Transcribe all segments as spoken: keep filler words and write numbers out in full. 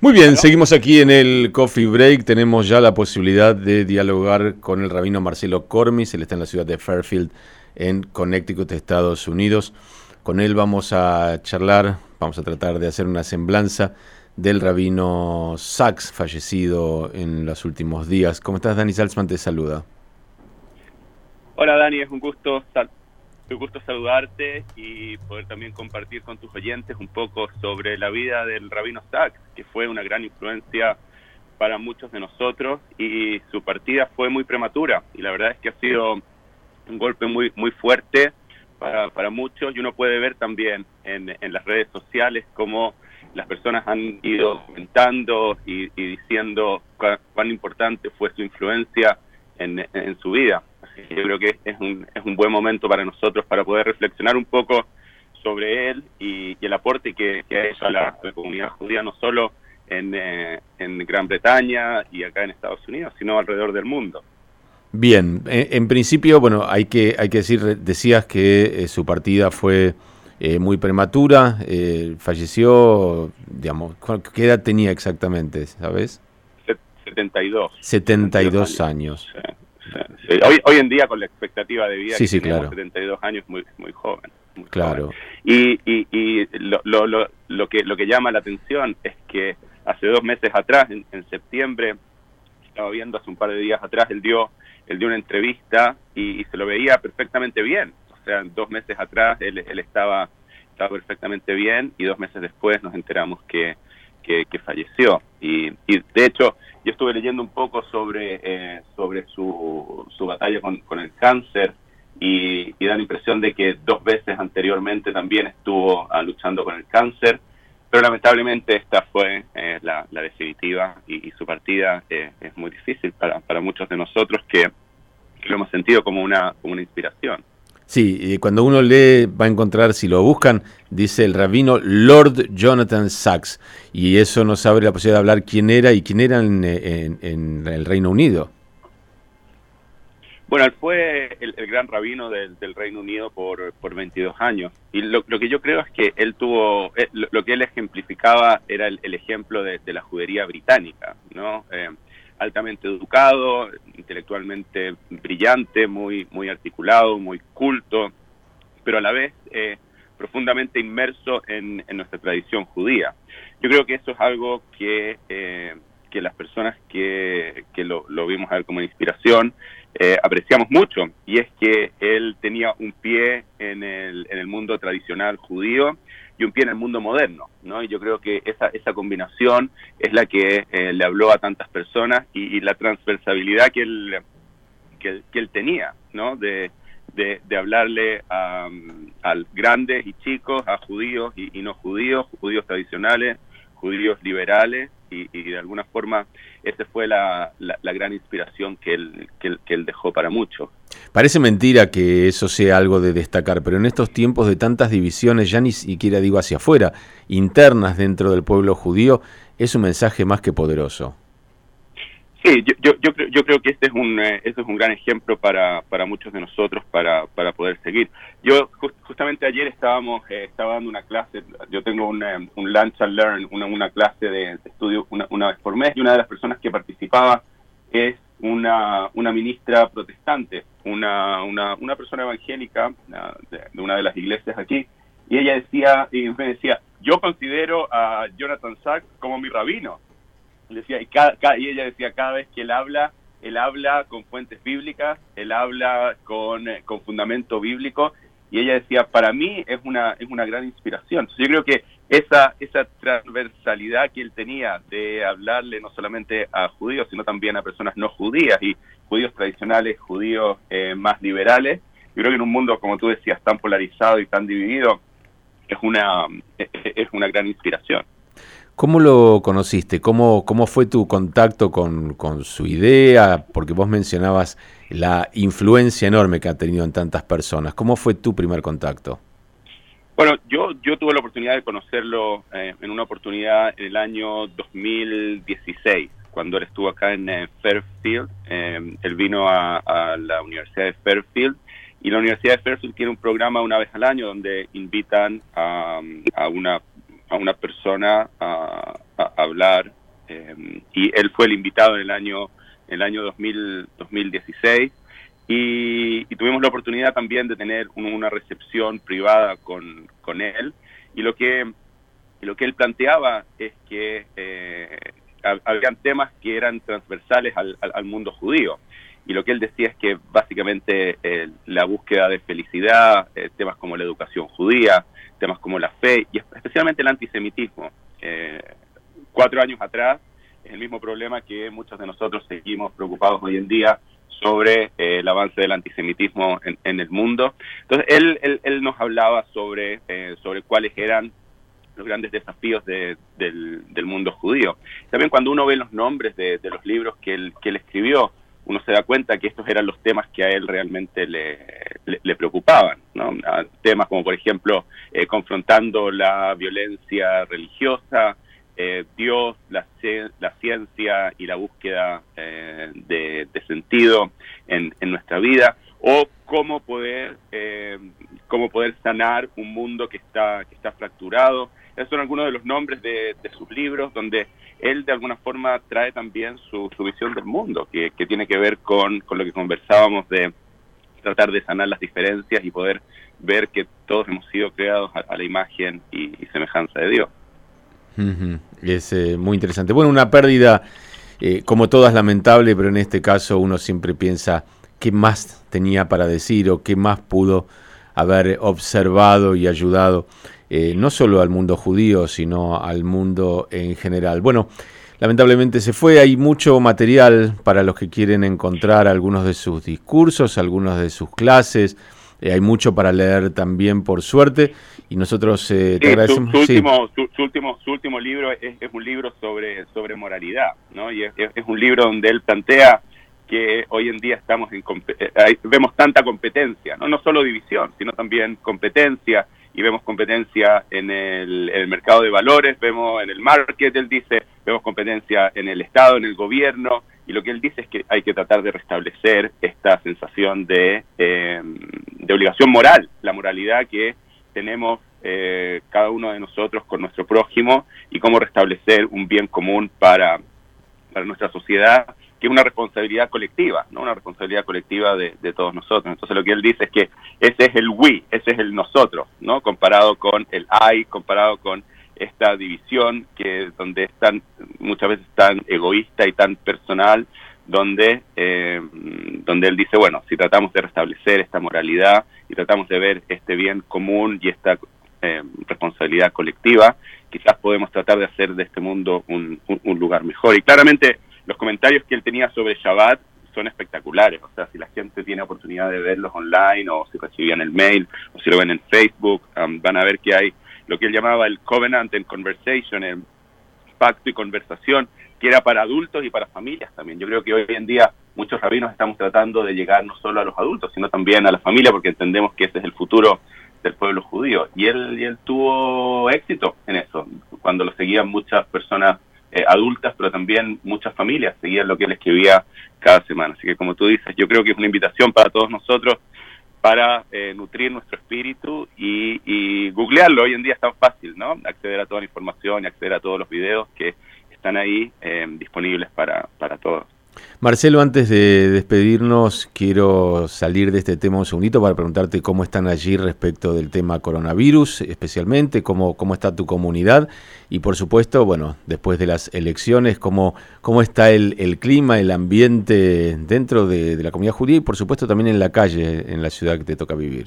Muy bien, ¿Aló? seguimos aquí en el Coffee Break. Tenemos ya la posibilidad de dialogar con el rabino Marcelo Cormis. Él está en la ciudad de Fairfield, en Connecticut, Estados Unidos. Con él vamos a charlar, vamos a tratar de hacer una semblanza del rabino Sacks, fallecido en los últimos días. ¿Cómo estás, Dani Salzman? Te saluda. Hola, Dani, es un gusto, sal- un gusto saludarte y poder también compartir con tus oyentes un poco sobre la vida del rabino Sacks, que fue una gran influencia para muchos de nosotros, y su partida fue muy prematura, y la verdad es que ha sido un golpe muy muy fuerte para, para muchos, y uno puede ver también en, en las redes sociales cómo las personas han ido comentando y, y diciendo cuán, cuán importante fue su influencia en, en su vida. Así que yo creo que es un, es un buen momento para nosotros para poder reflexionar un poco sobre él y, y el aporte que, que ha hecho a la, a la comunidad judía, no solo en, eh, en Gran Bretaña y acá en Estados Unidos, sino alrededor del mundo. Bien, en, en principio, bueno, hay que, hay que decir, decías que eh, su partida fue eh, muy prematura, eh, falleció, digamos, ¿qué edad tenía exactamente, sabes? setenta y dos. setenta y dos años. Sí, sí, sí. Hoy, hoy en día, con la expectativa de vida Sí, que sí, tenemos, claro. setenta y dos años, muy muy joven. Muy Claro. joven. Y, y, y lo, lo, lo, lo, que, lo que llama la atención es que hace dos meses atrás, en, en septiembre, estaba viendo hace un par de días atrás, él dio, él dio una entrevista y, y se lo veía perfectamente bien. O sea, dos meses atrás él, él estaba, estaba perfectamente bien, y dos meses después nos enteramos que, que, que falleció. Y, y de hecho, yo estuve leyendo un poco sobre, eh, sobre su, su batalla con, con el cáncer, y, y da la impresión de que dos veces anteriormente también estuvo uh, luchando con el cáncer, pero lamentablemente esta fue eh, la, la definitiva, y, y su partida eh, es muy difícil para, para muchos de nosotros que, que lo hemos sentido como una, como una inspiración. Sí, y cuando uno lee, va a encontrar, si lo buscan, dice el rabino Lord Jonathan Sacks, y eso nos abre la posibilidad de hablar quién era y quién era en, en, en el Reino Unido. Bueno, él fue el, el gran rabino del, del Reino Unido por, por veintidós años, y lo, lo que yo creo es que él tuvo, eh, lo, lo que él ejemplificaba era el, el ejemplo de, de la judería británica, ¿no? Eh, altamente educado, intelectualmente brillante, muy, muy articulado, muy culto, pero a la vez eh, profundamente inmerso en, en nuestra tradición judía. Yo creo que eso es algo que, eh, que las personas que, que lo, lo vimos a él como inspiración eh, apreciamos mucho, y es que él tenía un pie en el, en el mundo tradicional judío y un pie en el mundo moderno, ¿no? Y yo creo que esa, esa combinación es la que eh, le habló a tantas personas, y, y la transversabilidad que él, que, que él tenía, ¿no? De, de, de hablarle a, a grandes y chicos, a judíos y, y no judíos, judíos tradicionales, judíos liberales, y, y de alguna forma esa fue la, la, la gran inspiración que él, que, él, que él dejó para muchos. Parece mentira que eso sea algo de destacar, pero en estos tiempos de tantas divisiones, ya ni siquiera digo hacia afuera, internas dentro del pueblo judío, es un mensaje más que poderoso. Sí, yo, yo, yo, creo, yo creo que este es un eh, este es un gran ejemplo para, para muchos de nosotros para, para poder seguir. Yo just, justamente ayer estábamos eh, estaba dando una clase, yo tengo un, um, un Lunch and Learn, una, una clase de, de estudio una, una vez por mes, y una de las personas que participaba es una, una ministra protestante, una, una, una persona evangélica una, de, de una de las iglesias aquí, y ella decía, y me decía, yo considero a Jonathan Sacks como mi rabino. Decía, y, cada, cada, y ella decía, cada vez que él habla, él habla con fuentes bíblicas, él habla con, eh, con fundamento bíblico, y ella decía, para mí es una es una gran inspiración. Entonces, yo creo que esa esa transversalidad que él tenía de hablarle no solamente a judíos, sino también a personas no judías, y judíos tradicionales, judíos eh, más liberales, yo creo que en un mundo, como tú decías, tan polarizado y tan dividido, es una, es, es una gran inspiración. ¿Cómo lo conociste? ¿Cómo, cómo fue tu contacto con, con su idea? Porque vos mencionabas la influencia enorme que ha tenido en tantas personas. ¿Cómo fue tu primer contacto? Bueno, yo yo tuve la oportunidad de conocerlo eh, en una oportunidad en el año dos mil dieciséis, cuando él estuvo acá en eh, Fairfield. Eh, él vino a, a la Universidad de Fairfield, y la Universidad de Fairfield tiene un programa una vez al año donde invitan a, a una a una persona a, a hablar, eh, y él fue el invitado en el año, en el año dos mil, dos mil dieciséis, y, y tuvimos la oportunidad también de tener un, una recepción privada con, con él, y lo que, lo que él planteaba es que eh, habían temas que eran transversales al, al, al mundo judío. Y lo que él decía es que básicamente eh, la búsqueda de felicidad, eh, temas como la educación judía, temas como la fe y especialmente el antisemitismo. Eh, cuatro años atrás es el mismo problema que muchos de nosotros seguimos preocupados hoy en día sobre eh, el avance del antisemitismo en, en el mundo. Entonces él, él, él nos hablaba sobre, eh, sobre cuáles eran los grandes desafíos de, del, del mundo judío. También cuando uno ve los nombres de, de los libros que él, que él escribió, uno se da cuenta que estos eran los temas que a él realmente le, le, le preocupaban, ¿no? Temas como, por ejemplo, eh, confrontando la violencia religiosa, eh, Dios, la, la ciencia y la búsqueda eh, de, de sentido en, en nuestra vida, o cómo poder, eh, cómo poder sanar un mundo que está, que está fracturado. Esos son algunos de los nombres de, de sus libros, donde él de alguna forma trae también su, su visión del mundo, que, que tiene que ver con, con lo que conversábamos de tratar de sanar las diferencias y poder ver que todos hemos sido creados a, a la imagen y, y semejanza de Dios. Uh-huh. Es eh, muy interesante. Bueno, una pérdida, eh, como todas, lamentable, pero en este caso uno siempre piensa qué más tenía para decir o qué más pudo haber observado y ayudado. Eh, no solo al mundo judío, sino al mundo en general. Bueno, lamentablemente se fue, hay mucho material para los que quieren encontrar algunos de sus discursos, algunas de sus clases, eh, hay mucho para leer también, por suerte, y nosotros eh, te sí, agradecemos. Su, su, sí. último, su, su, último, su último libro es, es un libro sobre, sobre moralidad, ¿no? Y es, es un libro donde él plantea que hoy en día estamos en eh, vemos tanta competencia, ¿no? No solo división, sino también competencia, y vemos competencia en el, en el mercado de valores, vemos en el market, él dice, vemos competencia en el Estado, en el gobierno, y lo que él dice es que hay que tratar de restablecer esta sensación de, eh, de obligación moral, la moralidad que tenemos eh, cada uno de nosotros con nuestro prójimo, y cómo restablecer un bien común para, para nuestra sociedad, que es una responsabilidad colectiva, ¿no? Una responsabilidad colectiva de, de todos nosotros. Entonces lo que él dice es que ese es el we, ese es el nosotros, ¿no? Comparado con el I, comparado con esta división que donde es tan, muchas veces tan egoísta y tan personal, donde, eh, donde él dice, bueno, si tratamos de restablecer esta moralidad y tratamos de ver este bien común y esta eh, responsabilidad colectiva, quizás podemos tratar de hacer de este mundo un, un, un lugar mejor. Y claramente los comentarios que él tenía sobre Shabbat son espectaculares. O sea, si la gente tiene oportunidad de verlos online, o si recibían el mail, o si lo ven en Facebook, um, van a ver que hay lo que él llamaba el Covenant and Conversation, el pacto y conversación, que era para adultos y para familias también. Yo creo que hoy en día muchos rabinos estamos tratando de llegar no solo a los adultos, sino también a la familia, porque entendemos que ese es el futuro del pueblo judío. Y él, y él tuvo éxito en eso, cuando lo seguían muchas personas Eh, adultas, pero también muchas familias seguían lo que él escribía cada semana. Así que, como tú dices, yo creo que es una invitación para todos nosotros para eh, nutrir nuestro espíritu y, y googlearlo. Hoy en día es tan fácil, ¿no? Acceder a toda la información y acceder a todos los videos que están ahí eh, disponibles para, para todos. Marcelo, antes de despedirnos, quiero salir de este tema un segundito para preguntarte cómo están allí respecto del tema coronavirus, especialmente, cómo, cómo está tu comunidad y, por supuesto, bueno, después de las elecciones, cómo, cómo está el, el clima, el ambiente dentro de, de la comunidad judía y, por supuesto, también en la calle, en la ciudad que te toca vivir.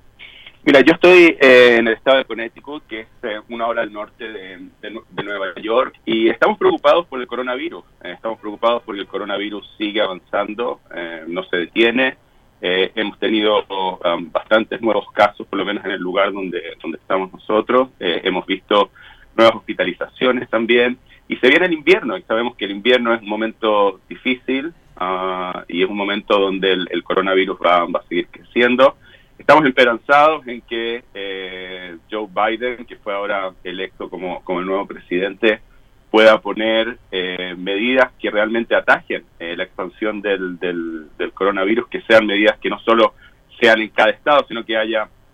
Mira, yo estoy eh, en el estado de Connecticut, que es eh, una hora al norte de, de, de Nueva York, y estamos preocupados por el coronavirus. Eh, estamos preocupados porque el coronavirus sigue avanzando, eh, no se detiene. Eh, hemos tenido um, bastantes nuevos casos, por lo menos en el lugar donde, donde estamos nosotros. Eh, hemos visto nuevas hospitalizaciones también, y se viene el invierno, y sabemos que el invierno es un momento difícil, uh, y es un momento donde el, el coronavirus va, va a seguir creciendo. Estamos esperanzados en que eh, Joe Biden, que fue ahora electo como, como el nuevo presidente, pueda poner eh, medidas que realmente atajen eh, la expansión del, del, del coronavirus, que sean medidas que no solo sean en cada estado, sino que haya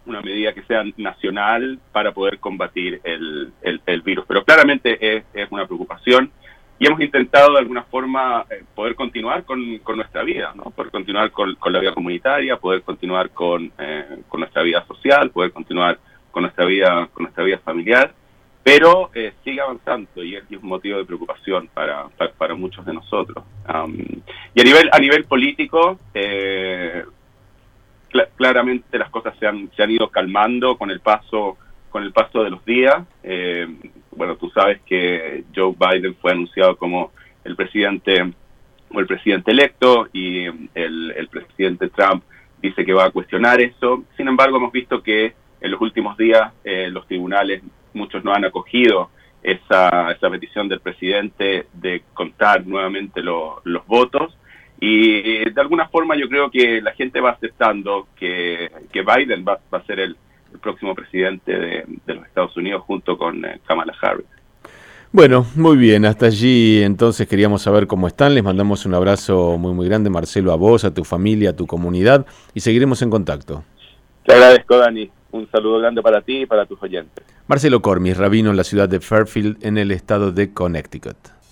una medida que sea nacional para poder combatir el, el, el virus. Pero claramente es, es una preocupación y hemos intentado de alguna forma eh, poder continuar con, con nuestra vida, ¿no? Poder continuar con, con la vida comunitaria, poder continuar con, eh, con nuestra vida social, poder continuar con nuestra vida, con nuestra vida familiar, pero eh, sigue avanzando y es, y es un motivo de preocupación para, para, para muchos de nosotros. Um, y a nivel, a nivel político, eh, cl- claramente las cosas se han, se han ido calmando con el paso, con el paso de los días. Eh, bueno, tú sabes que Joe Biden fue anunciado como el presidente o el presidente electo y el, el presidente Trump dice que va a cuestionar eso. Sin embargo, hemos visto que en los últimos días eh, los tribunales, muchos no han acogido esa, esa petición del presidente de contar nuevamente lo, los votos y de alguna forma yo creo que la gente va aceptando que, que Biden va, va a ser el, el próximo presidente de, de los Estados Unidos junto con eh, Kamala Harris. Bueno, muy bien, hasta allí entonces queríamos saber cómo están, les mandamos un abrazo muy muy grande, Marcelo, a vos, a tu familia, a tu comunidad y seguiremos en contacto. Te agradezco, Dani. Un saludo grande para ti y para tus oyentes. Marcelo Cormis, rabino en la ciudad de Fairfield, en el estado de Connecticut.